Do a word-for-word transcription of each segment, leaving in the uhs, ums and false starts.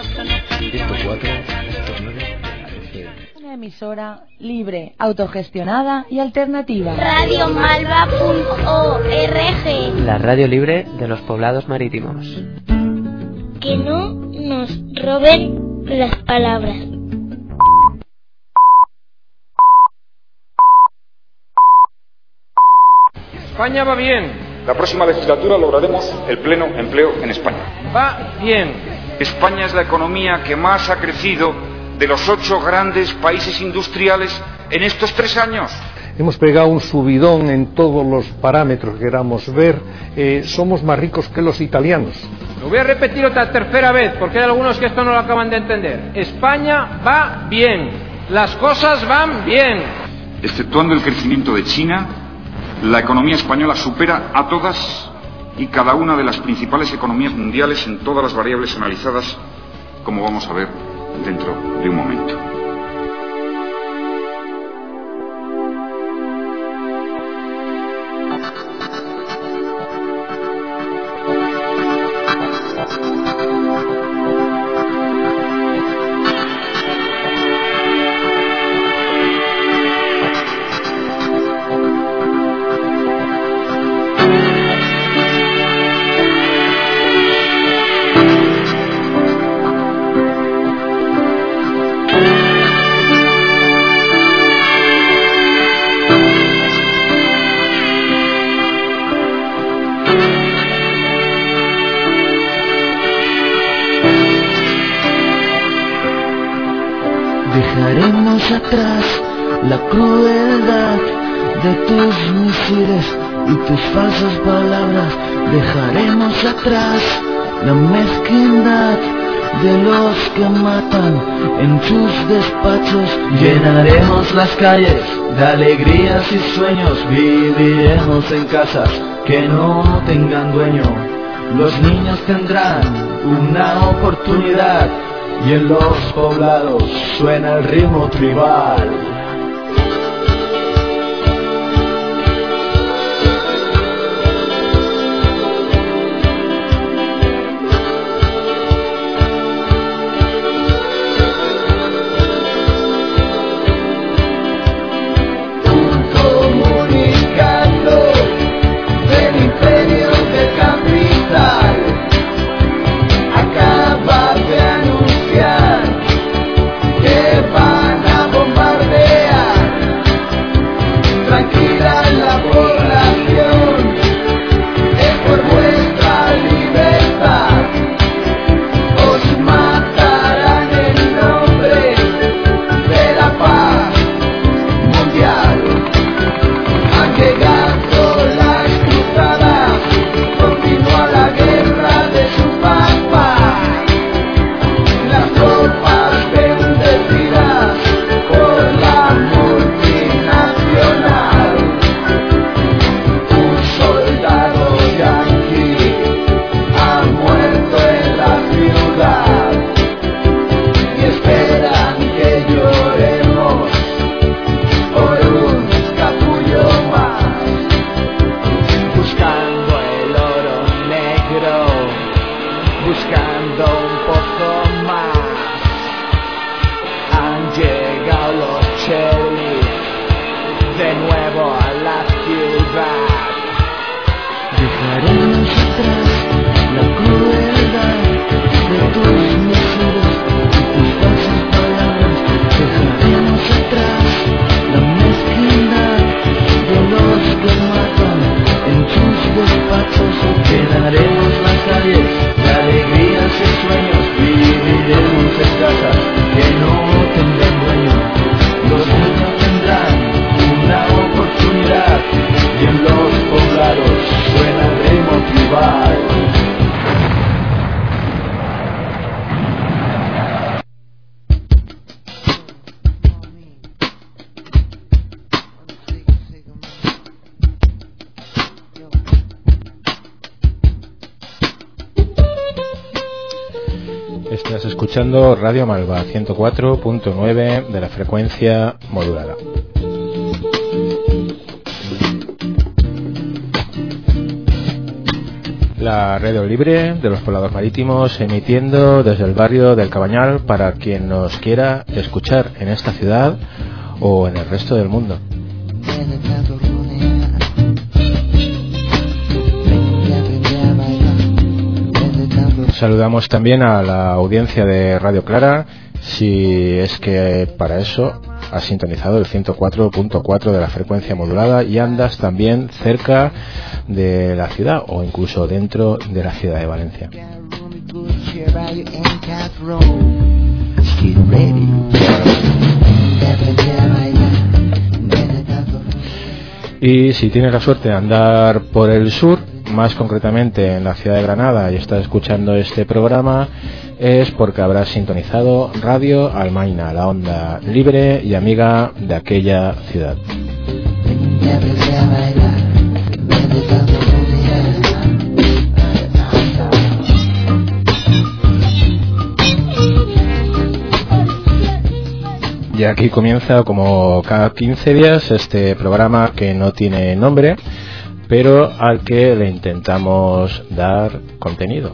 ciento cuatro punto nueve. Una emisora libre, autogestionada y alternativa. radio malva punto org. La radio libre de los poblados marítimos. Que no nos roben las palabras. España va bien. La próxima legislatura lograremos el pleno empleo en España. Va bien. España es la economía que más ha crecido de los ocho grandes países industriales en estos tres años. Hemos pegado un subidón en todos los parámetros que queramos ver. Eh, somos más ricos que los italianos. Lo voy a repetir otra tercera vez, porque hay algunos que esto no lo acaban de entender. España va bien. Las cosas van bien. Exceptuando el crecimiento de China, la economía española supera a todas y cada una de las principales economías mundiales en todas las variables analizadas, como vamos a ver dentro de un momento. Dejaremos atrás la crueldad de tus misiles y tus falsas palabras. Dejaremos atrás la mezquindad de los que matan en sus despachos. Llenaremos las calles de alegrías y sueños. Viviremos en casas que no tengan dueño. Los niños tendrán una oportunidad. Y en los poblados suena el ritmo tribal. Un comunicado del imperio del capital acaba de anunciar que van a bombardear. Tranquila la población, es por vuestra libertad. Os matarán en nombre de la paz mundial. Han llegado las cruzadas, continúa la guerra de su papá. Las tropas bendecidas por la multinacional. Un soldado yanqui ha muerto en la ciudad y esperan que lloremos por un capullo más. Buscando el oro negro, buscando un poco más. Han llegado los chelis de nuevo a la ciudad. Dejaremos atrás la crueldad de tus misiles y tus falsas palabras. Dejaremos atrás la mezquindad de los que matan en sus despachos. Llenaremos las calles de alegrías y sueños. Viviremos en casas que no tendrán dueño. Los niños tendrán una oportunidad y en los poblados suena el ritmo tribal. Estás escuchando Radio Malva ciento cuatro punto nueve de la frecuencia modulada. La radio libre de los poblados marítimos, emitiendo desde el barrio del Cabañal para quien nos quiera escuchar en esta ciudad o en el resto del mundo. Saludamos también a la audiencia de Radio Clara, si es que para eso has sintonizado el ciento cuatro punto cuatro de la frecuencia modulada y andas también cerca de la ciudad o incluso dentro de la ciudad de Valencia. Y si tienes la suerte de andar por el sur, más concretamente en la ciudad de Granada, y estás escuchando este programa, es porque habrás sintonizado Radio Almaina, la onda libre y amiga de aquella ciudad. Y aquí comienza, como cada quince días, este programa que no tiene nombre, pero al que le intentamos dar contenido.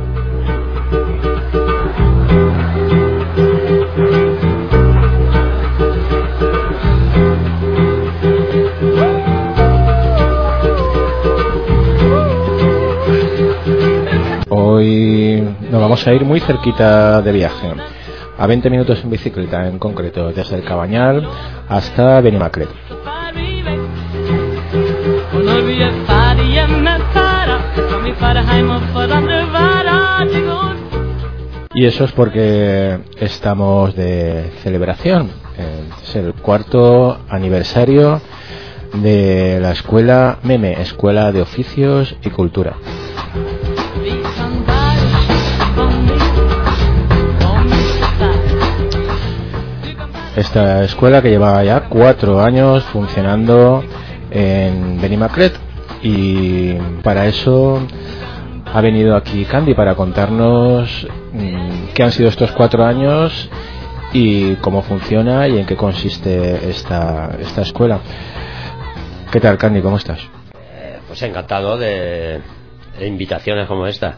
Hoy nos vamos a ir muy cerquita de viaje, a veinte minutos en bicicleta en concreto, desde el Cabañal hasta Benimaclet. Y eso es porque estamos de celebración. Es el cuarto aniversario de la escuela Meme, Escuela de Oficios y Cultura. Esta escuela que lleva ya cuatro años funcionando en Benimaclet, y para eso ha venido aquí Candy para contarnos mmm, qué han sido estos cuatro años y cómo funciona y en qué consiste esta, esta escuela. ¿Qué tal, Candy? ¿Cómo estás? Eh, pues encantado de, de invitaciones como esta.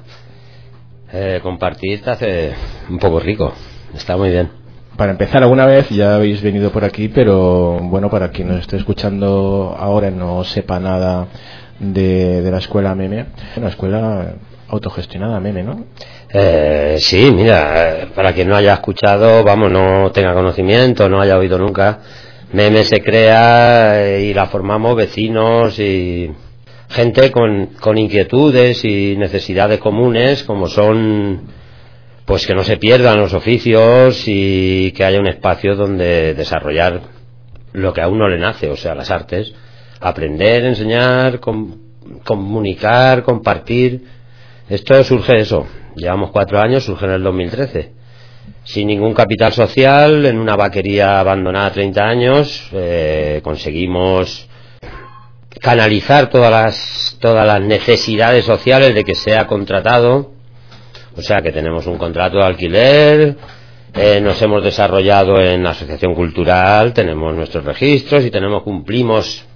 Eh, compartir te hace un poco rico, está muy bien. Para empezar, alguna vez ya habéis venido por aquí, pero bueno, para quien nos esté escuchando ahora y no sepa nada de, de la escuela Meme, una escuela autogestionada Meme, ¿no? Eh, sí, mira, para quien no haya escuchado, vamos, no tenga conocimiento, no haya oído nunca, Meme se crea y la formamos vecinos y gente con, con inquietudes y necesidades comunes, como son, pues que no se pierdan los oficios y que haya un espacio donde desarrollar lo que a uno le nace, o sea, las artes, aprender, enseñar, com- comunicar, compartir. Esto surge eso, llevamos cuatro años, surge en el dos mil trece, sin ningún capital social, en una vaquería abandonada treinta años, eh, conseguimos canalizar todas las, todas las necesidades sociales de que sea contratado. O sea que tenemos un contrato de alquiler, eh, nos hemos desarrollado en la asociación cultural, tenemos nuestros registros y tenemos cumplimos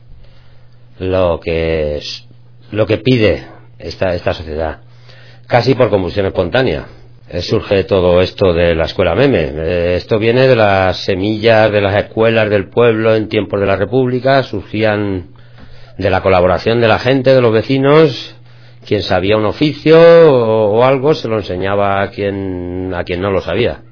lo que es, lo que pide esta esta sociedad, casi por combustión espontánea. Eh, surge todo esto de la escuela Meme. Eh, esto viene de las semillas de las escuelas del pueblo en tiempos de la República, surgían de la colaboración de la gente, de los vecinos. Quien sabía un oficio o, o algo se lo enseñaba a quien a quien no lo sabía,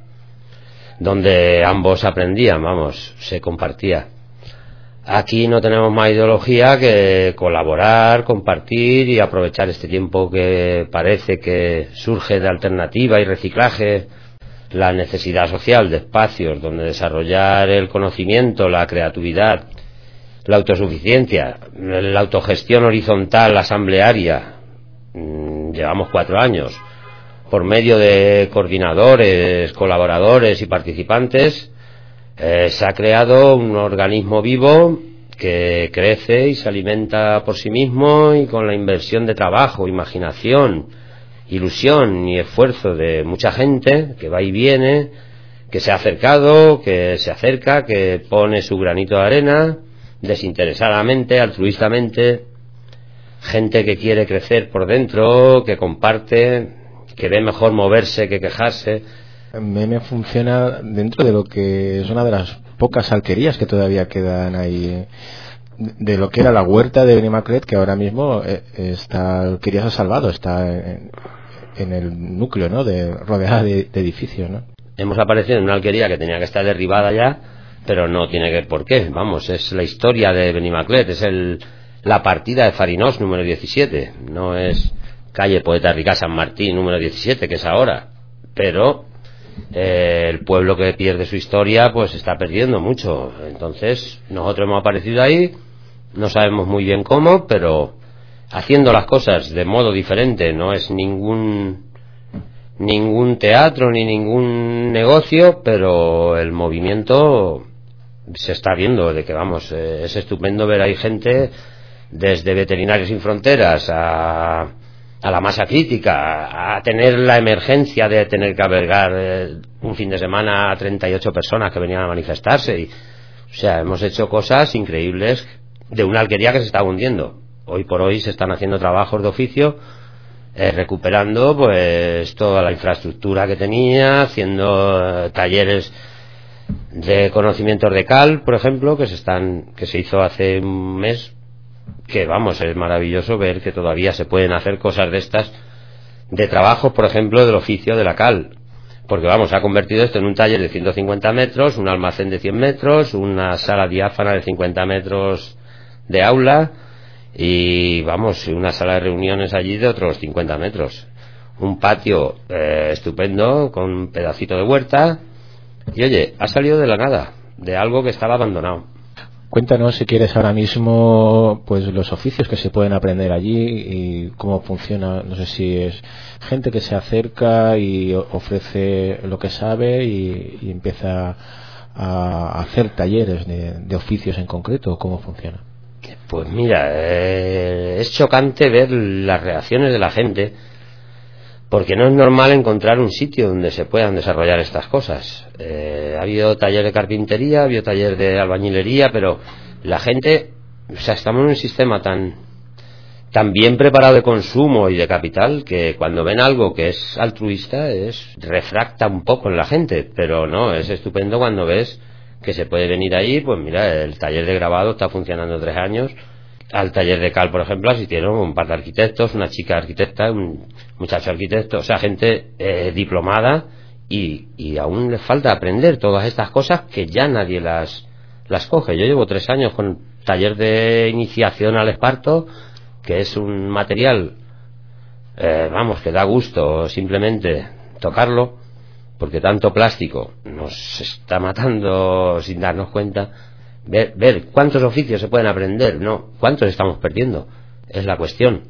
donde ambos aprendían, vamos, se compartía. Aquí no tenemos más ideología que colaborar, compartir y aprovechar este tiempo que parece que surge de alternativa y reciclaje, la necesidad social de espacios donde desarrollar el conocimiento, la creatividad, la autosuficiencia, la autogestión horizontal asamblearia. Llevamos cuatro años por medio de coordinadores, colaboradores y participantes. Eh, se ha creado un organismo vivo que crece y se alimenta por sí mismo, y con la inversión de trabajo, imaginación, ilusión y esfuerzo de mucha gente que va y viene, que se ha acercado, que se acerca, que pone su granito de arena desinteresadamente, altruistamente. gente que quiere crecer por dentro, que comparte, que ve mejor moverse que quejarse. Meme funciona dentro de lo que es una de las pocas alquerías que todavía quedan ahí, de lo que era la huerta de Benimaclet, que ahora mismo está, alquería se ha salvado, está en, en el núcleo, ¿no?, de, rodeada de, de edificios, ¿no? Hemos aparecido en una alquería que tenía que estar derribada ya, pero no tiene que ver por qué. Vamos, es la historia de Benimaclet, es el, la partida de Farinós número diecisiete, no es calle Poeta Ricard San Martín número diecisiete, que es ahora, pero eh, el pueblo que pierde su historia pues está perdiendo mucho. Entonces nosotros hemos aparecido ahí, no sabemos muy bien cómo, pero haciendo las cosas de modo diferente. No es ningún ningún teatro ni ningún negocio, pero el movimiento se está viendo, de que vamos, eh, es estupendo ver ahí gente desde Veterinarios Sin Fronteras a, a la masa crítica, a tener la emergencia de tener que albergar eh, un fin de semana a treinta y ocho personas que venían a manifestarse. Y, o sea, hemos hecho cosas increíbles de una alquería que se está hundiendo. Hoy por hoy se están haciendo trabajos de oficio, eh, recuperando pues toda la infraestructura que tenía, haciendo eh, talleres de conocimientos de cal, por ejemplo, que se están que se hizo hace un mes, que vamos, es maravilloso ver que todavía se pueden hacer cosas de estas, de trabajo, por ejemplo, del oficio de la cal, porque vamos, ha convertido esto en un taller de ciento cincuenta metros, un almacén de cien metros, una sala diáfana de cincuenta metros de aula y vamos, una sala de reuniones allí de otros cincuenta metros, un patio eh, estupendo con un pedacito de huerta. Y oye, ha salido de la nada, de algo que estaba abandonado. Cuéntanos, si quieres, ahora mismo pues los oficios que se pueden aprender allí y cómo funciona. No sé si es gente que se acerca y ofrece lo que sabe y, y empieza a hacer talleres de, de oficios en concreto, o cómo funciona. Pues mira, eh, es chocante ver las reacciones de la gente, porque no es normal encontrar un sitio donde se puedan desarrollar estas cosas. Eh, ha habido taller de carpintería, ha habido taller de albañilería, pero la gente, o sea, estamos en un sistema tan tan bien preparado de consumo y de capital, que cuando ven algo que es altruista, es refracta un poco en la gente. Pero no, es estupendo cuando ves que se puede venir ahí. Pues mira, el taller de grabado está funcionando tres años. Al taller de cal, por ejemplo, asistieron un par de arquitectos, una chica arquitecta, un muchacho arquitecto, o sea, gente eh, diplomada, y, y aún les falta aprender todas estas cosas que ya nadie las, las coge. Yo llevo tres años con taller de iniciación al esparto, que es un material, eh, vamos, que da gusto simplemente tocarlo, porque tanto plástico nos está matando sin darnos cuenta. Ver, ver cuántos oficios se pueden aprender, no, cuántos estamos perdiendo, es la cuestión.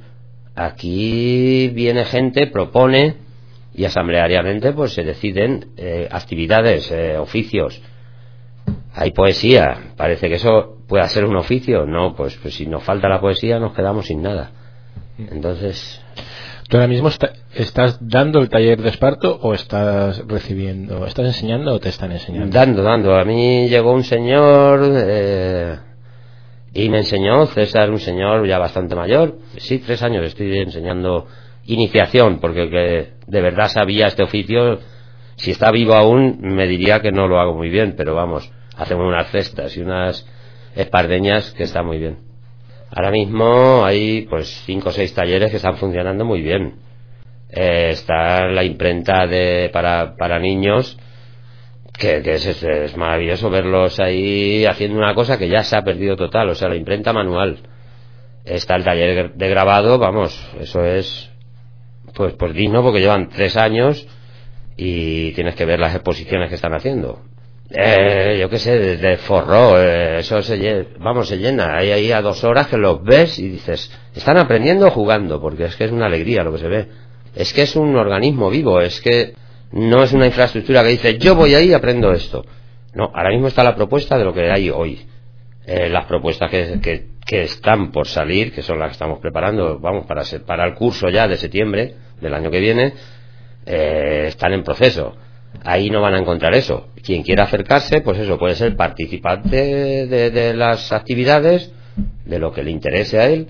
Aquí viene gente, propone, y asambleariamente pues se deciden eh, actividades, eh, oficios. Hay poesía, parece que eso pueda ser un oficio. No, pues, pues si nos falta la poesía nos quedamos sin nada. Entonces, ¿tú ahora mismo está, estás dando el taller de esparto o estás recibiendo, estás enseñando o te están enseñando? Dando, dando. A mí llegó un señor eh, y me enseñó, César, un señor ya bastante mayor. Sí, tres años estoy enseñando iniciación, porque el que de verdad sabía este oficio, si está vivo aún, me diría que no lo hago muy bien, pero vamos, hacemos unas cestas y unas espardeñas que está muy bien. Ahora mismo hay pues cinco o seis talleres que están funcionando muy bien. Eh, está la imprenta de para para niños, que, que es, es, es maravilloso verlos ahí haciendo una cosa que ya se ha perdido total, o sea, la imprenta manual. Está el taller de grabado, vamos, eso es pues pues digno, porque llevan tres años y tienes que ver las exposiciones que están haciendo. Eh, yo qué sé, de, de forró, eh, eso se llena, vamos, se llena, hay ahí a dos horas que los ves y dices, están aprendiendo o jugando, porque es que es una alegría lo que se ve. Es que es un organismo vivo, es que no es una infraestructura que dice, yo voy ahí y aprendo esto. No, ahora mismo está la propuesta de lo que hay hoy. Eh, las propuestas que, que, que están por salir, que son las que estamos preparando, vamos, para, para el curso ya de septiembre del año que viene, eh, están en proceso. Ahí no van a encontrar eso. Quien quiera acercarse, pues eso, puede ser participante de, de las actividades, de lo que le interese a él,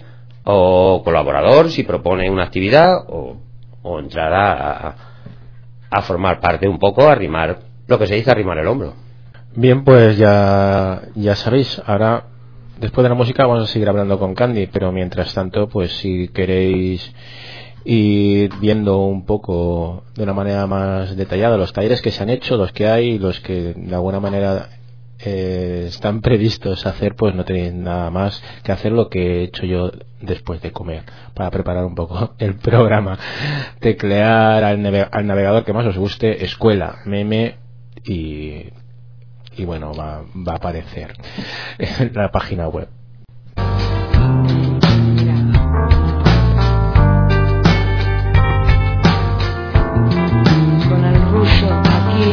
o colaborador si propone una actividad, o, o entrar a, a formar parte un poco, a arrimar, lo que se dice arrimar el hombro. Bien, pues ya, ya sabéis, ahora después de la música vamos a seguir hablando con Candy, pero mientras tanto, pues si queréis ir viendo un poco de una manera más detallada los talleres que se han hecho, los que hay, los que de alguna manera eh, están previstos hacer, pues no tenéis nada más que hacer lo que he hecho yo después de comer para preparar un poco el programa. Teclear al, nave- al navegador que más os guste, escuela, meme y, y bueno, va, va a aparecer en la página web. Con el ruso aquí.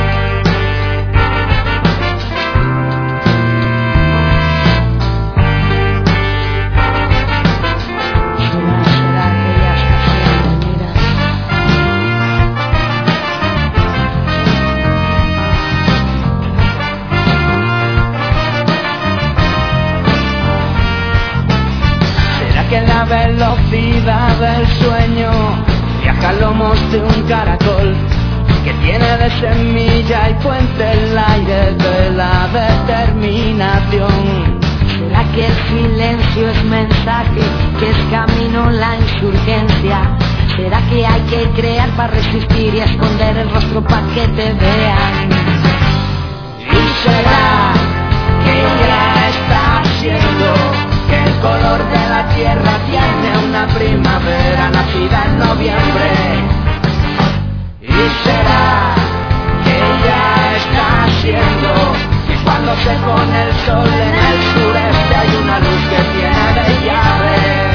Será, será que ya está haciendo, mira. ¿Será que la velocidad del sueño viaja a lomos de un caracol que tiene de semilla y puente el aire de la determinación? ¿Será que el silencio es mensaje, que es camino la insurgencia? ¿Será que hay que crear para resistir y esconder el rostro para que te vean? ¿Y será que ya está siendo que el color de la tierra tiene una primavera nacida en noviembre? ¿Y será que ya está siendo que cuando se pone el sol en el sureste hay una luz que tiene de llave?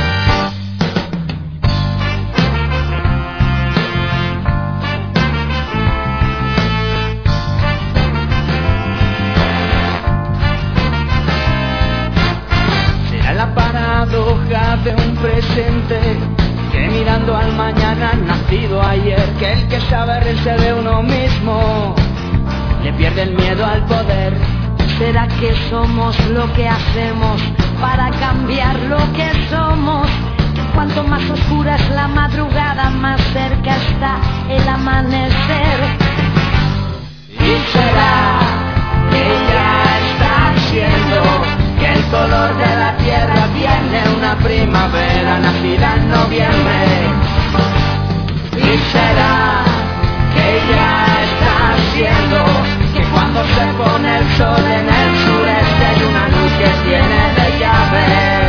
Será la paradoja de un presente que mirando al mañana nacido ayer, que el que sabe reírse de uno mismo le pierde el miedo al poder. ¿Será que somos lo que hacemos para cambiar lo que somos? Que cuanto más oscura es la madrugada, más cerca está el amanecer. ¿Y será que ya está siendo que el color de la tierra tiene una primavera nacida en noviembre? ¿Y será que ya está siendo que cuando se pone el sol en el sureste hay una luz que tiene de llave?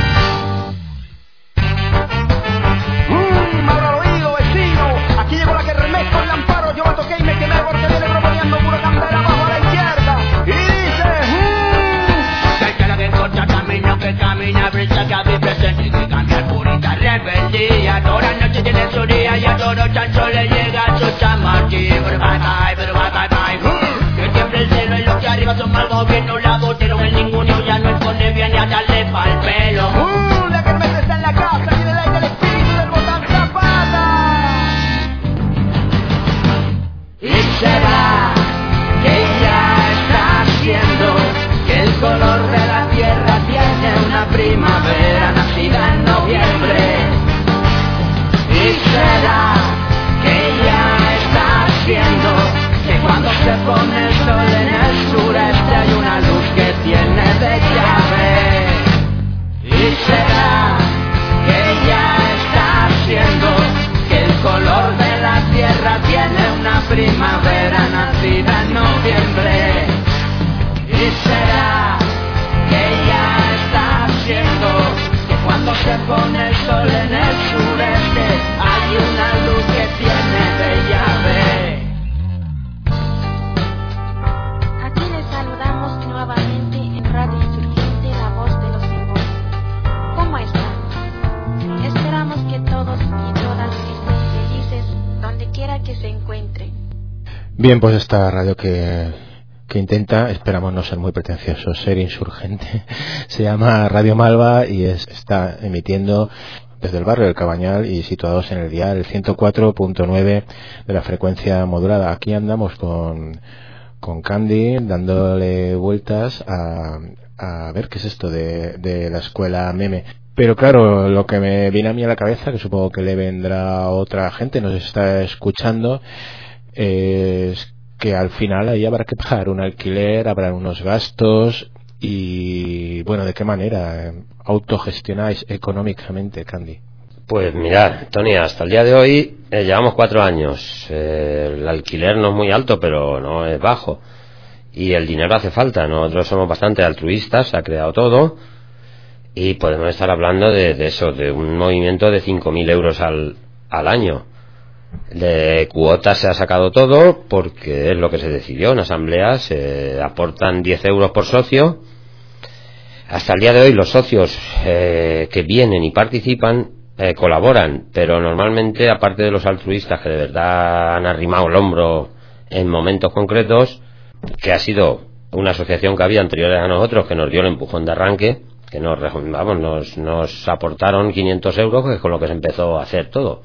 Mmm, mal oído, vecino. Aquí llegó la que remezco el amparo. Yo me toqué y me quemé porque viene proponiendo pura candela abajo a la izquierda. Y dice, mmm, que el que la que encontra camino, que camina, brilla, que había presente, que cambia purita rebeldía. Toda la noche tiene su día y a todo chancho le llega su chamarquí. Pero bye bye, pero bye bye bye. Mm, que siempre el cielo y los que arriba son mal gobierno. La botero el ninguno ya no esconde bien y a darle pa'l pelo. Mm, la que me está en la casa y en el aire el espíritu del botán Zapata. Y será que ya está haciendo que el color de la tierra tiene una primavera nacida en noviembre. Y será que ya está haciendo que cuando se pone el sol en el sureste hay una luz que tiene de llave. Y será que ya está haciendo que el color de la tierra tiene una primavera nacida en noviembre. Y será que ya está haciendo que cuando se pone el sol en el sureste hay una luz que tiene de llave. Aquí les saludamos nuevamente en Radio Insurgente, la voz de los sin voz. ¿Cómo están? Esperamos que todos y todas estén felices donde quiera que se encuentren. Bien, pues esta radio que, que intenta, esperamos no ser muy pretenciosos, ser insurgente, se llama Radio Malva y es, está emitiendo desde el barrio del Cabañal y situados en el dial ciento cuatro punto nueve de la frecuencia modulada. Aquí andamos con, con Candy dándole vueltas a, a ver qué es esto de, de la escuela meme. Pero claro, lo que me viene a mí a la cabeza, que supongo que le vendrá a otra gente, nos está escuchando, es que al final ahí habrá que pagar un alquiler, habrá unos gastos y, bueno, ¿de qué manera autogestionáis económicamente, Candy? Pues mirad, Tony, hasta el día de hoy eh, llevamos cuatro años. Eh, el alquiler no es muy alto, pero no es bajo. Y el dinero hace falta. Nosotros somos bastante altruistas, se ha creado todo. Y podemos estar hablando de, de eso, de un movimiento de cinco mil euros al, al año. De cuotas se ha sacado todo porque es lo que se decidió en asamblea. Se aportan diez euros por socio. Hasta el día de hoy los socios eh, que vienen y participan eh, colaboran, pero normalmente, aparte de los altruistas que de verdad han arrimado el hombro en momentos concretos, que ha sido una asociación que había anterior a nosotros que nos dio el empujón de arranque, que nos, vamos, nos, nos aportaron quinientos euros, que es con lo que se empezó a hacer todo.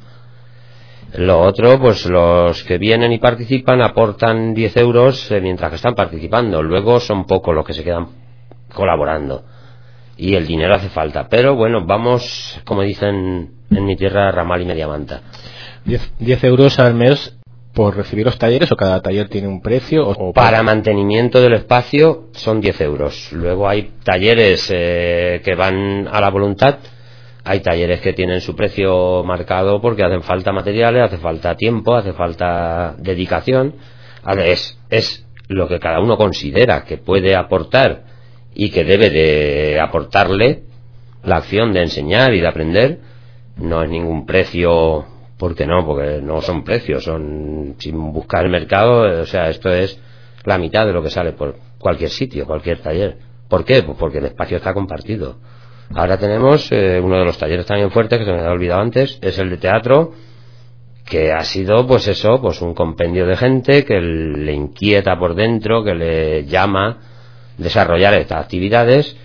Lo otro, pues los que vienen y participan aportan diez euros eh, mientras que están participando. Luego son pocos los que se quedan colaborando. Y el dinero hace falta. Pero bueno, vamos, como dicen en mi tierra, ramal y media manta. diez euros al mes por recibir los talleres, o cada taller tiene un precio. O, o para mantenimiento del espacio son diez euros. Luego hay talleres eh, que van a la voluntad. Hay talleres que tienen su precio marcado porque hacen falta materiales, hace falta tiempo, hace falta dedicación. Es, es lo que cada uno considera que puede aportar y que debe de aportarle la acción de enseñar y de aprender. No es ningún precio, porque no, porque no son precios, son sin buscar el mercado. O sea, esto es la mitad de lo que sale por cualquier sitio, cualquier taller. ¿Por qué? Pues porque el espacio está compartido. Ahora tenemos eh, uno de los talleres también fuertes que se me había olvidado antes, es el de teatro, que ha sido pues eso, pues un compendio de gente que le inquieta por dentro, que le llama desarrollar estas actividades.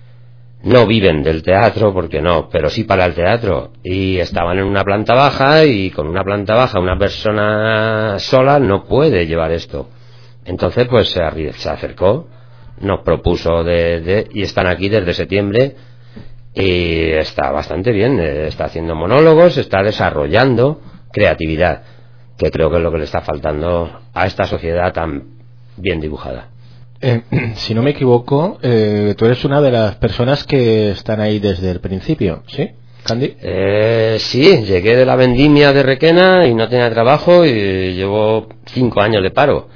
No viven del teatro, porque no, pero sí para el teatro, y estaban en una planta baja, y con una planta baja una persona sola no puede llevar esto. Entonces pues se, se acercó, nos propuso de, de y están aquí desde septiembre. Y está bastante bien, está haciendo monólogos, está desarrollando creatividad, que creo que es lo que le está faltando a esta sociedad tan bien dibujada. Eh, si no me equivoco, eh, tú eres una de las personas que están ahí desde el principio, ¿sí, Candy? Eh, sí, llegué de la vendimia de Requena y no tenía trabajo y llevo cinco años de paro.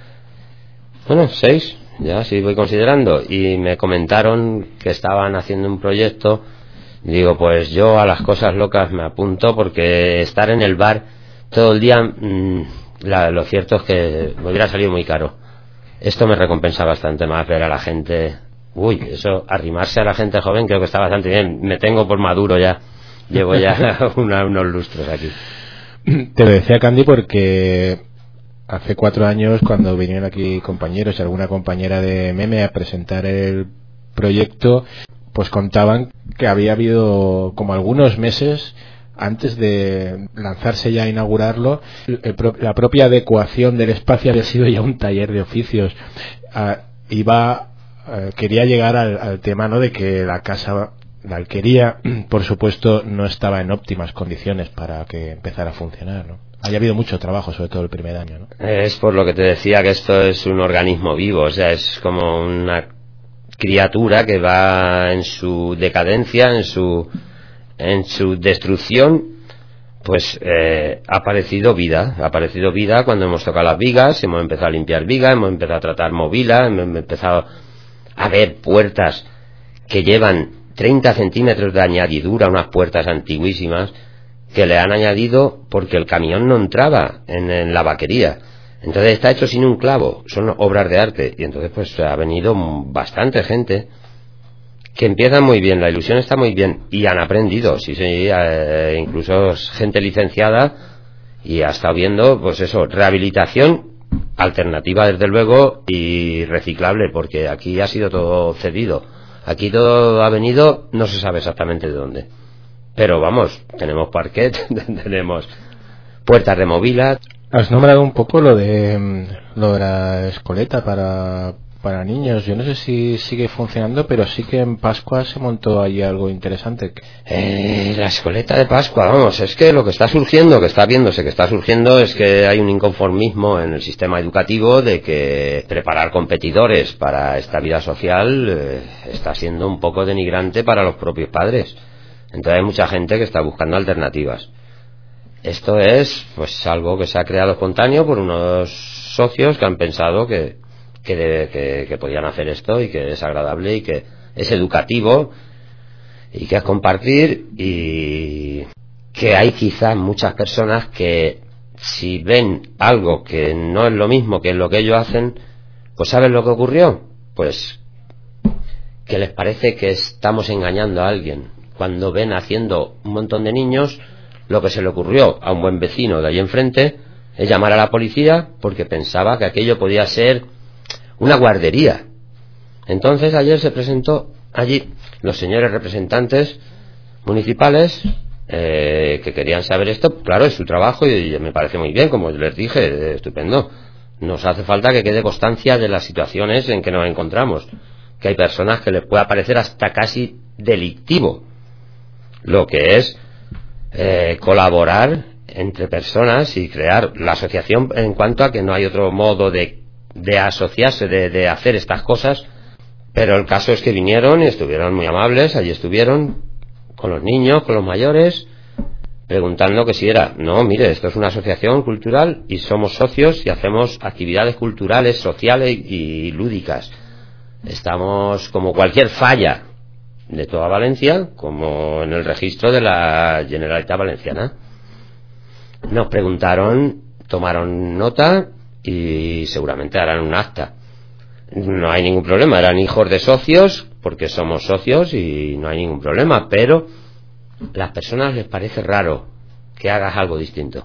Bueno, seis, ya sí voy considerando. Y me comentaron que estaban haciendo un proyecto. Digo, pues yo a las cosas locas me apunto, porque estar en el bar todo el día, mmm, la, lo cierto es que me hubiera salido muy caro. Esto me recompensa bastante más, ver a la gente, uy, eso, arrimarse a la gente joven creo que está bastante bien. Me tengo por maduro ya, llevo ya una, unos lustros aquí. Te lo decía, Candy, porque hace cuatro años, cuando vinieron aquí compañeros y alguna compañera de Meme a presentar el proyecto, pues contaban que había habido como algunos meses antes de lanzarse ya a inaugurarlo, el, el, la propia adecuación del espacio había sido ya un taller de oficios. Uh, iba uh, quería llegar al, al tema, ¿no?, de que la casa, la alquería, por supuesto, no estaba en óptimas condiciones para que empezara a funcionar, ¿no? Haya habido mucho trabajo, sobre todo el primer año, ¿no? Es por lo que te decía que esto es un organismo vivo, o sea, es como una criatura que va en su decadencia, en su en su destrucción. Pues eh, ha aparecido vida, ha aparecido vida cuando hemos tocado las vigas, hemos empezado a limpiar vigas, hemos empezado a tratar movila, hemos empezado a ver puertas que llevan treinta centímetros de añadidura, unas puertas antiguísimas que le han añadido porque el camión no entraba en, en la vaquería. Entonces está hecho sin un clavo, son obras de arte. Y entonces pues ha venido bastante gente que empieza muy bien, la ilusión está muy bien, y han aprendido, sí, sí, eh, incluso gente licenciada, y ha estado viendo, pues eso, rehabilitación alternativa desde luego y reciclable, porque aquí ha sido todo cedido, aquí todo ha venido, no se sabe exactamente de dónde, pero vamos, tenemos parquet, tenemos puertas de movila. Has nombrado un poco lo de lo de la escoleta para para niños. Yo no sé si sigue funcionando, pero sí que en Pascua se montó ahí algo interesante. Eh, la escoleta de Pascua, vamos, es que lo que está surgiendo, que está viéndose que está surgiendo, es que hay un inconformismo en el sistema educativo de que preparar competidores para esta vida social eh, está siendo un poco denigrante para los propios padres. Entonces hay mucha gente que está buscando alternativas. Esto es pues algo que se ha creado espontáneo por unos socios que han pensado que, que, debe, que, que podían hacer esto y que es agradable y que es educativo y que es compartir, y que hay quizás muchas personas que si ven algo que no es lo mismo que lo que ellos hacen, pues ¿saben lo que ocurrió? Pues que les parece que estamos engañando a alguien cuando ven haciendo un montón de niños. Lo que se le ocurrió a un buen vecino de allí enfrente es llamar a la policía porque pensaba que aquello podía ser una guardería. Entonces ayer se presentó allí los señores representantes municipales eh, que querían saber esto. Claro, es su trabajo y me parece muy bien, como les dije, estupendo. Nos hace falta que quede constancia de las situaciones en que nos encontramos, que hay personas que les pueda parecer hasta casi delictivo lo que es Eh, colaborar entre personas y crear la asociación, en cuanto a que no hay otro modo de, de asociarse, de, de hacer estas cosas. Pero el caso es que vinieron y estuvieron muy amables, allí estuvieron con los niños, con los mayores, preguntando que si era, no, mire, esto es una asociación cultural y somos socios y hacemos actividades culturales, sociales y, y lúdicas. Estamos como cualquier falla de toda Valencia, como en el registro de la Generalitat Valenciana. Nos preguntaron, tomaron nota y seguramente harán un acta. No hay ningún problema, eran hijos de socios, porque somos socios y no hay ningún problema, pero a las personas les parece raro que hagas algo distinto.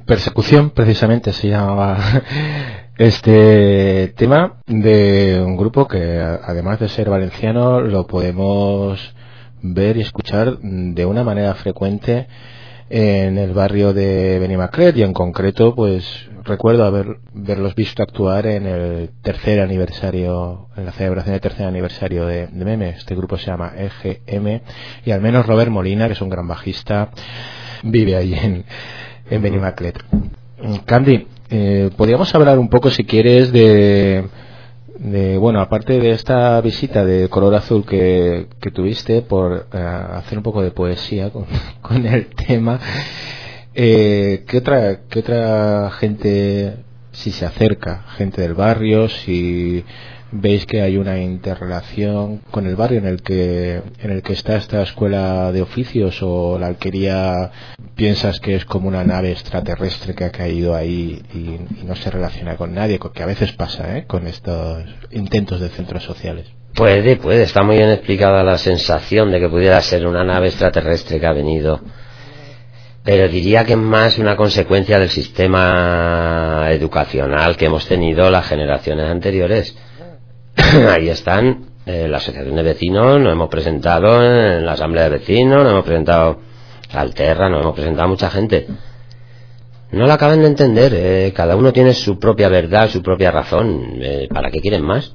Persecución, precisamente se llamaba este tema, de un grupo que, además de ser valenciano, lo podemos ver y escuchar de una manera frecuente en el barrio de Benimaclet, y en concreto pues recuerdo haber verlos visto actuar en el tercer aniversario, en la celebración del tercer aniversario de, de Meme. Este grupo se llama E G M, y al menos Robert Molina, que es un gran bajista, vive allí en, en Benimaclet. Candy, eh, podríamos hablar un poco, si quieres, de de bueno, aparte de esta visita de color azul que, que tuviste, por uh, hacer un poco de poesía con, con el tema, eh, ¿qué otra qué otra gente, si se acerca, gente del barrio, si veis que hay una interrelación con el barrio en el que en el que está esta escuela de oficios, o la alquería piensas que es como una nave extraterrestre que ha caído ahí y, y no se relaciona con nadie, que a veces pasa, ¿eh?, con estos intentos de centros sociales? Puede, puede, está muy bien explicada la sensación de que pudiera ser una nave extraterrestre que ha venido, pero diría que es más una consecuencia del sistema educacional que hemos tenido las generaciones anteriores. Ahí están, eh, la asociación de vecinos, nos hemos presentado en la asamblea de vecinos, nos hemos presentado Alterra, nos hemos presentado mucha gente. No la acaban de entender, eh, cada uno tiene su propia verdad, su propia razón. Eh, ¿para qué quieren más?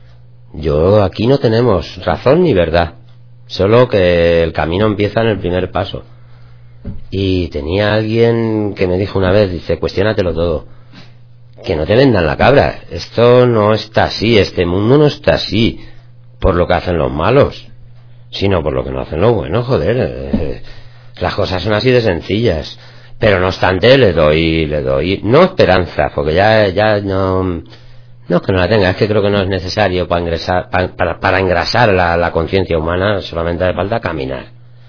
Yo aquí no tenemos razón ni verdad, solo que el camino empieza en el primer paso. Y tenía alguien que me dijo una vez, dice, cuestiónatelo todo. Que no te vendan la cabra, esto no está así, este mundo no está así por lo que hacen los malos, sino por lo que no hacen los buenos, joder. Eh, las cosas son así de sencillas, pero no obstante le doy, le doy, no esperanza, porque ya, ya no, no es que no la tenga, es que creo que no es necesario para ingresar, para, para, para engrasar la, la conciencia humana, solamente hace falta caminar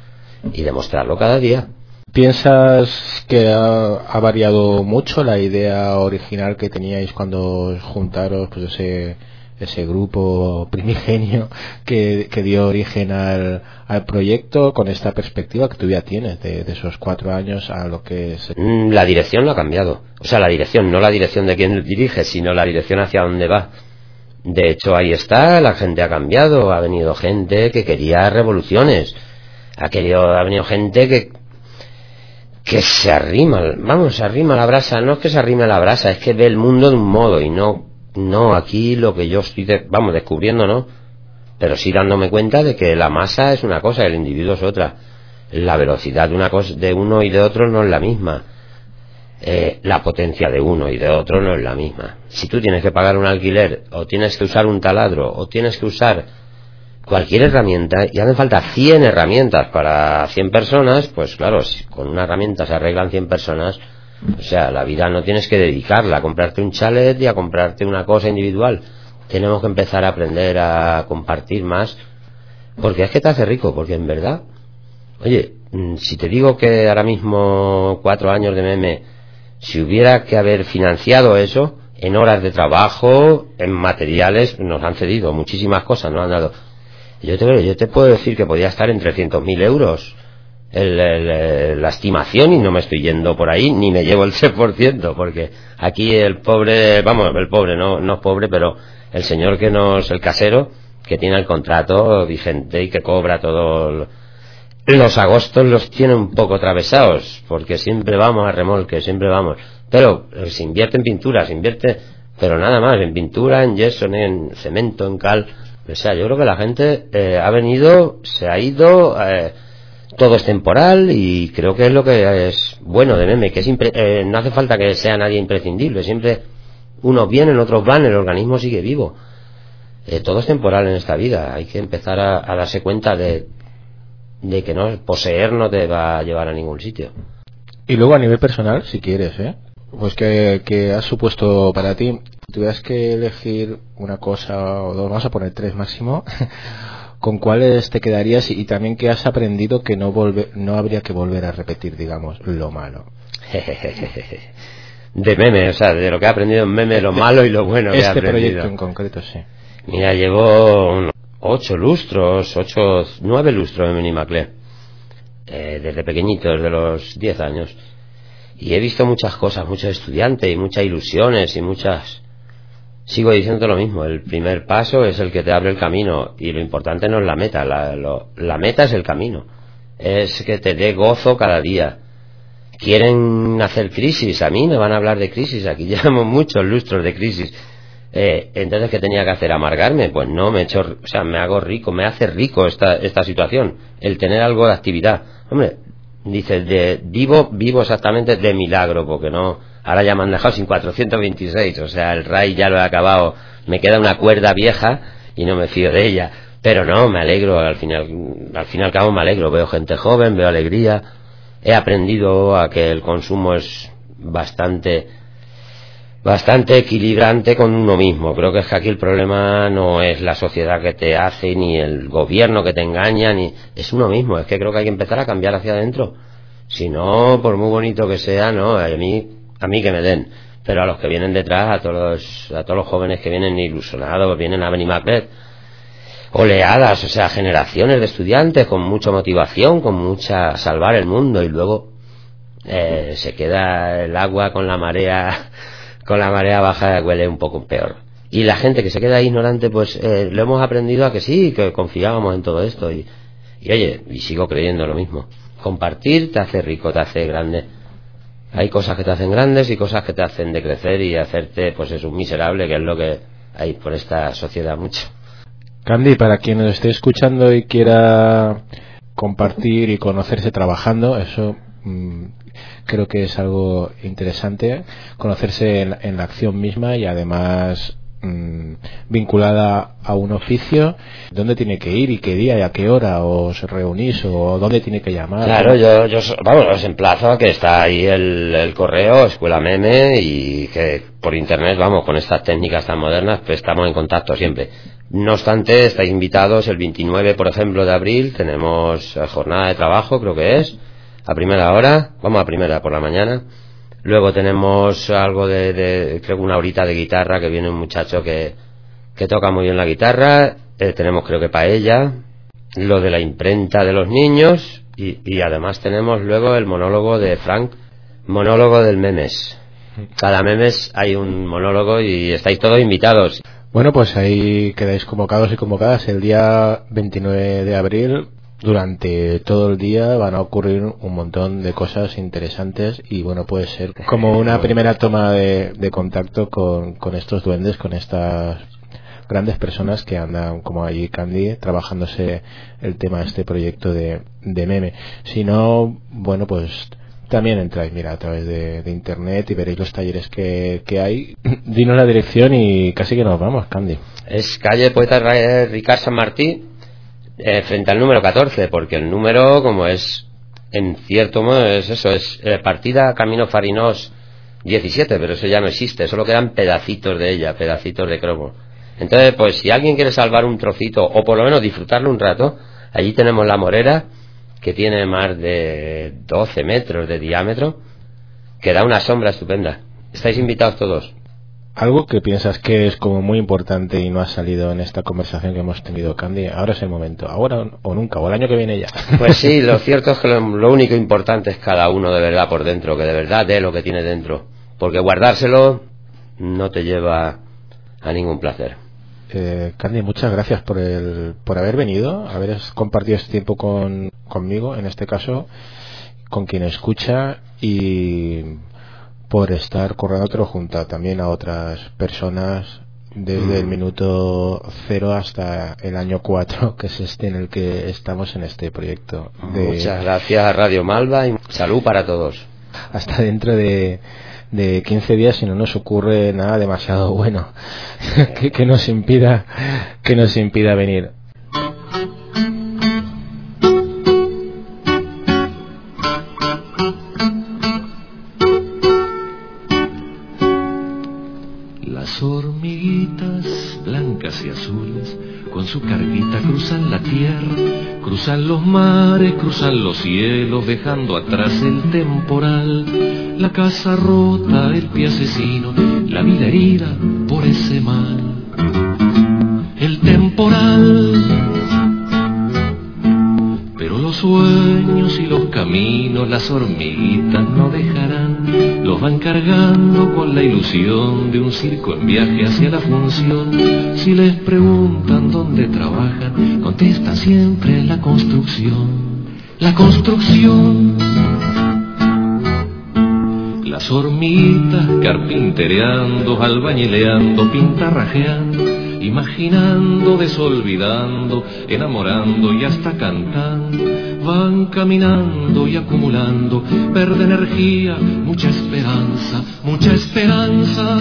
y demostrarlo cada día. ¿Piensas que ha, ha variado mucho la idea original que teníais cuando juntaros, pues ese ese grupo primigenio que, que dio origen al, al proyecto, con esta perspectiva que tú ya tienes de, de esos cuatro años a lo que se... La dirección no ha cambiado, o sea, la dirección, no la dirección de quien dirige, sino la dirección hacia dónde va. De hecho, ahí está, la gente ha cambiado, ha venido gente que quería revoluciones, ha querido, ha venido gente que que se arrima, vamos, se arrima a la brasa, no es que se arrime a la brasa, es que ve el mundo de un modo, y no, no aquí lo que yo estoy, de, vamos, descubriendo, no, pero sí dándome cuenta de que la masa es una cosa, el individuo es otra, la velocidad de una cosa, de uno y de otro no es la misma, eh, la potencia de uno y de otro no es la misma. Si tú tienes que pagar un alquiler, o tienes que usar un taladro, o tienes que usar cualquier herramienta, y hacen falta cien herramientas para cien personas, pues claro, si con una herramienta se arreglan cien personas, o sea, la vida no tienes que dedicarla a comprarte un chalet y a comprarte una cosa individual. Tenemos que empezar a aprender a compartir más, porque es que te hace rico, porque en verdad, oye, si te digo que ahora mismo cuatro años de Meme, si hubiera que haber financiado eso, en horas de trabajo, en materiales, nos han cedido muchísimas cosas, nos han dado. Yo te, yo te puedo decir que podía estar en trescientos mil euros el, el, la estimación, y no me estoy yendo por ahí, ni me llevo el seis por ciento, porque aquí el pobre, vamos, el pobre no, no es pobre, pero el señor que nos, el casero, que tiene el contrato vigente y que cobra todos los agostos, los tiene un poco atravesados, porque siempre vamos a remolque, siempre vamos, pero se invierte en pintura, se invierte, pero nada más, en pintura, en yeso, en cemento, en cal. O sea, yo creo que la gente eh, ha venido, se ha ido, eh, todo es temporal, y creo que es lo que es bueno de Meme, que es impre- eh, no hace falta que sea nadie imprescindible, siempre unos vienen, otros van, el organismo sigue vivo. Eh, todo es temporal en esta vida, hay que empezar a, a darse cuenta de, de que no poseer no te va a llevar a ningún sitio. Y luego a nivel personal, si quieres, ¿eh? Pues que, que has supuesto para ti, tuvieras que elegir una cosa o dos, vamos a poner tres máximo, ¿con cuáles te quedarías? Y, y también que has aprendido que no volver, no habría que volver a repetir, digamos, lo malo. De Meme, o sea, de lo que he aprendido en Meme, lo malo y lo bueno que he aprendido. Este proyecto en concreto, sí. Mira, llevo unos ocho lustros, ocho, nueve lustros en Benimaclet, eh, desde pequeñito, desde los diez años. y he visto muchas cosas, muchos estudiantes y muchas ilusiones y muchas... Sigo diciendo lo mismo, el primer paso es el que te abre el camino y lo importante no es la meta, la, lo, la meta es el camino, es que te dé gozo cada día. Quieren hacer crisis, a mí me van a hablar de crisis, aquí llevamos muchos lustros de crisis. Eh, entonces, ¿qué tenía que hacer? ¿Amargarme? Pues no, me he hecho, o sea, me hago rico, me hace rico esta, esta situación, el tener algo de actividad. Hombre, dices, de, vivo, vivo exactamente de milagro, porque no, ahora ya me han dejado sin cuatrocientos veintiséis, o sea, el R A I ya lo he acabado, me queda una cuerda vieja y no me fío de ella, pero no, me alegro, al final, al fin y al cabo me alegro, veo gente joven, veo alegría, he aprendido a que el consumo es bastante, bastante equilibrante con uno mismo. Creo que es que aquí el problema no es la sociedad que te hace, ni el gobierno que te engaña, ni es uno mismo. Es que creo que hay que empezar a cambiar hacia adentro. Si no, por muy bonito que sea, no, a mí, a mí que me den. Pero a los que vienen detrás, a todos los, a todos los jóvenes que vienen ilusionados, vienen a Benny Maclet, oleadas, o sea, generaciones de estudiantes con mucha motivación, con mucha salvar el mundo, y luego eh, se queda el agua con la marea, con la marea baja, huele un poco peor. Y la gente que se queda ignorante, pues eh, lo hemos aprendido a que sí, que confiábamos en todo esto, y, y oye, y sigo creyendo lo mismo. Compartir te hace rico, te hace grande. Hay cosas que te hacen grandes y cosas que te hacen decrecer y hacerte, pues es un miserable, que es lo que hay por esta sociedad mucho. Candy, para quien nos esté escuchando y quiera compartir y conocerse trabajando, eso mmm, creo que es algo interesante, conocerse en, en la acción misma y además mmm, vinculada a un oficio. ¿Dónde tiene que ir y qué día y a qué hora os reunís o dónde tiene que llamar? Claro, yo, yo vamos, os emplazo a que está ahí el, el correo Escuela Meme, y que por internet, vamos, con estas técnicas tan modernas, pues estamos en contacto siempre. No obstante, estáis invitados el veintinueve, por ejemplo, de abril, tenemos jornada de trabajo, creo que es, a primera hora, vamos a primera por la mañana. Luego tenemos algo de, de creo que una horita de guitarra, que viene un muchacho que, que toca muy bien la guitarra. Eh, tenemos creo que paella, lo de la imprenta de los niños, y, y además tenemos luego el monólogo de Frank, monólogo del Memes. Cada Memes hay un monólogo y estáis todos invitados. Bueno, pues ahí quedáis convocados y convocadas el día veintinueve de abril. Durante todo el día van a ocurrir un montón de cosas interesantes y bueno, puede ser como una primera toma de, de contacto con, con estos duendes, con estas grandes personas que andan como allí Candy trabajándose el tema de este proyecto de, de meme. Si no, bueno, pues también entráis, mira, a través de, de internet y veréis los talleres que, que hay. Dinos la dirección y casi que nos vamos, Candy. Es calle Poeta Ricard San Martí, eh, frente al número catorce, porque el número, como es, en cierto modo, es eso, es eh, partida Camino Farinós diecisiete, pero eso ya no existe, solo quedan pedacitos de ella, pedacitos de cromo. Entonces, pues si alguien quiere salvar un trocito, o por lo menos disfrutarlo un rato, allí tenemos la Morera, que tiene más de doce metros de diámetro, que da una sombra estupenda. Estáis invitados todos. Algo que piensas que es como muy importante y no ha salido en esta conversación que hemos tenido, Candy, ahora es el momento, ahora o nunca, o el año que viene ya. Pues sí, lo cierto es que lo, lo único importante es cada uno de verdad por dentro, que de verdad dé lo que tiene dentro, porque guardárselo no te lleva a ningún placer. Eh, Candy, muchas gracias por el por haber venido, haber compartido este tiempo con conmigo, en este caso, con quien escucha, y por estar corriendo junto también a otras personas desde mm. el minuto cero hasta el año cuatro, que es este en el que estamos en este proyecto. De... Muchas gracias a Radio Malva y salud para todos. Hasta dentro de de quince días, si no nos ocurre nada demasiado bueno que, que nos impida que nos impida venir. Las hormiguitas blancas y azules con su carguita cruzan la tierra, cruzan los mares, cruzan los cielos, dejando atrás el temporal, la casa rota, el pie asesino, la vida herida por ese mal. El temporal, pero los los sueños y los caminos las hormiguitas no dejarán, los van cargando con la ilusión de un circo en viaje hacia la función. Si les preguntan dónde trabajan, contestan siempre la construcción, la construcción. Las hormiguitas carpintereando, albañileando, pintarrajeando, imaginando, desolvidando, enamorando y hasta cantando, van caminando y acumulando verde energía, mucha esperanza, mucha esperanza.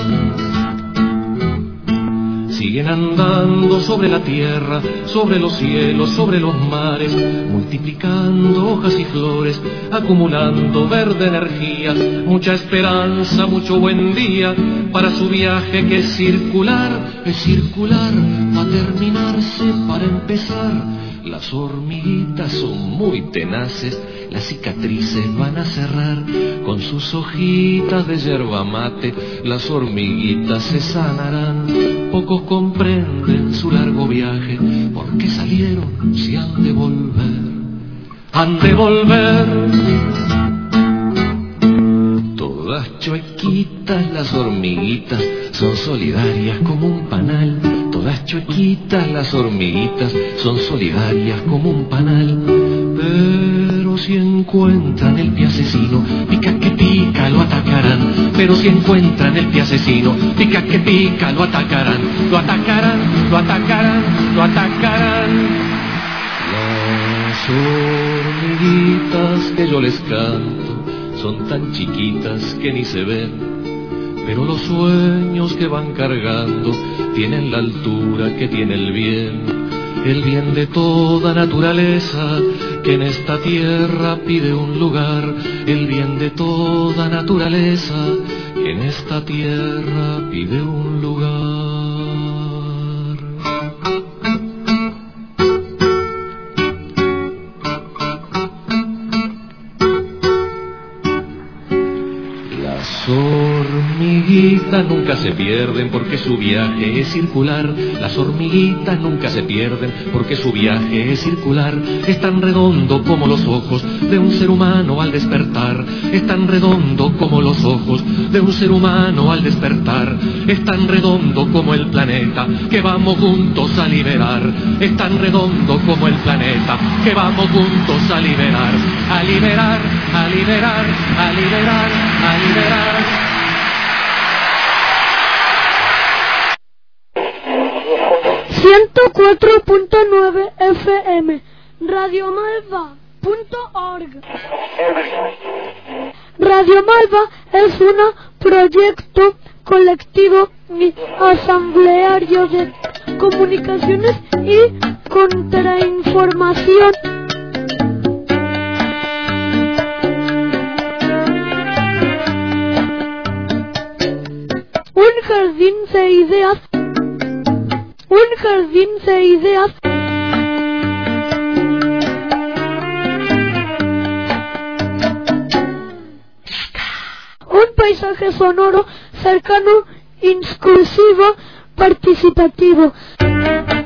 Siguen andando sobre la tierra, sobre los cielos, sobre los mares, multiplicando hojas y flores, acumulando verde energía, mucha esperanza, mucho buen día, para su viaje que es circular, es circular, va a terminarse para empezar. Las hormiguitas son muy tenaces, las cicatrices van a cerrar, con sus hojitas de yerba mate, las hormiguitas se sanarán. Pocos comprenden su largo viaje, porque salieron si han de volver, han de volver. Todas chuequitas las hormiguitas, son solidarias como un panal. Todas chuequitas las hormiguitas, son solidarias como un panal. Pero si encuentran el pie asesino, pica que pica, lo atacarán. Pero si encuentran el pie asesino, pica que pica, lo atacarán. Lo atacarán, lo atacarán, lo atacarán. Las hormiguitas que yo les canto son tan chiquitas que ni se ven, pero los sueños que van cargando tienen la altura que tiene el bien, el bien de toda naturaleza que en esta tierra pide un lugar, el bien de toda naturaleza que en esta tierra pide un lugar. Las hormiguitas nunca se pierden porque su viaje es circular. Las hormiguitas nunca se pierden porque su viaje es circular. Es tan redondo como los ojos de un ser humano al despertar. Es tan redondo como los ojos de un ser humano al despertar. Es tan redondo como el planeta que vamos juntos a liberar. Es tan redondo como el planeta que vamos juntos a liberar. A liberar, a liberar, a liberar, a liberar. ciento cuatro punto nueve F M, radio malva punto org. Radio Malva es un proyecto colectivo y asambleario de comunicaciones y contrainformación. Un jardín de ideas, un jardín de ideas. Un paisaje sonoro, cercano, inclusivo, participativo.